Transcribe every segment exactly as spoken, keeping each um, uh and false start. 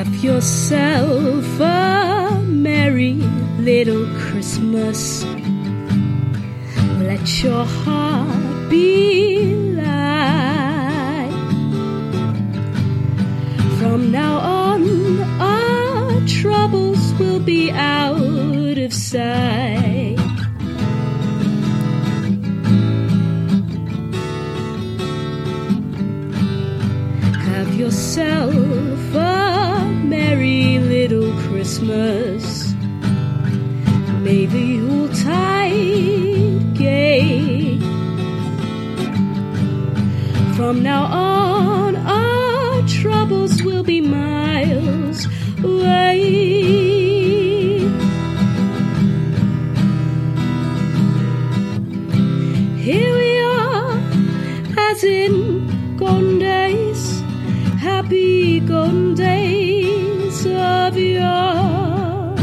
Have yourself a merry little Christmas. Let your heart be light. From now on, our troubles will be out of sight. Have yourself a merry little Christmas. May the Yuletide gay. From now on, our troubles will be miles away. Here we are, as in golden days, happy golden days of yore.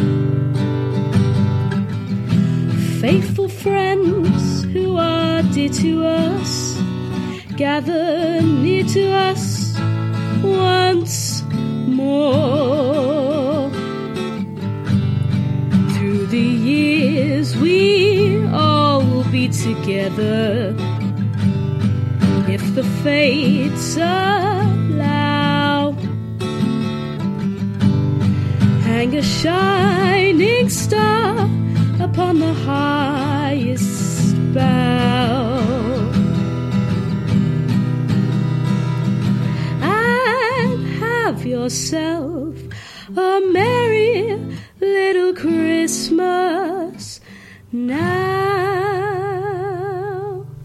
Faithful friends who are dear to us, gather near to us once more. Through the years we all will be together, if the fates allow. Hang a shining star upon the highest bough, and have yourself a merry little Christmas now.